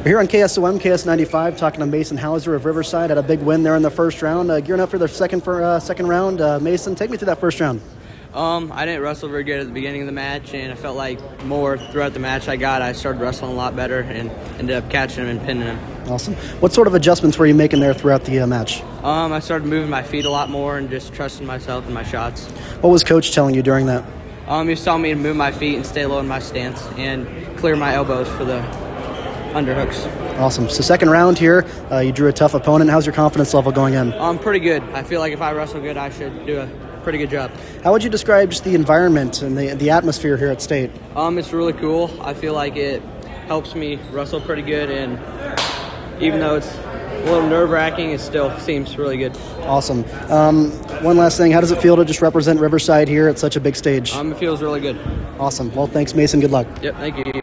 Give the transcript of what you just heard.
We're here on KSOM, KS95, talking to Mason Hauser of Riverside. Had a big win there in the first round. Gearing up for their second round. Mason, take me through that first round. I didn't wrestle very good at the beginning of the match, and I felt like more throughout the match I started wrestling a lot better and ended up catching him and pinning him. Awesome. What sort of adjustments were you making there throughout the match? I started moving my feet a lot more and just trusting myself and my shots. What was Coach telling you during that? He was telling me to move my feet and stay low in my stance and clear my elbows for the underhooks. Awesome. So second round here, you drew a tough opponent. How's your confidence level going in? Pretty good. I feel like if I wrestle good, I should do a pretty good job. How would you describe just the environment and the atmosphere here at State? It's really cool. I feel like it helps me wrestle pretty good, and even though it's a little nerve-wracking, it still seems really good. Awesome. One last thing, how does it feel to just represent Riverside here at such a big stage? It feels really good. Awesome. Well, thanks, Mason. Good luck. Yep, thank you.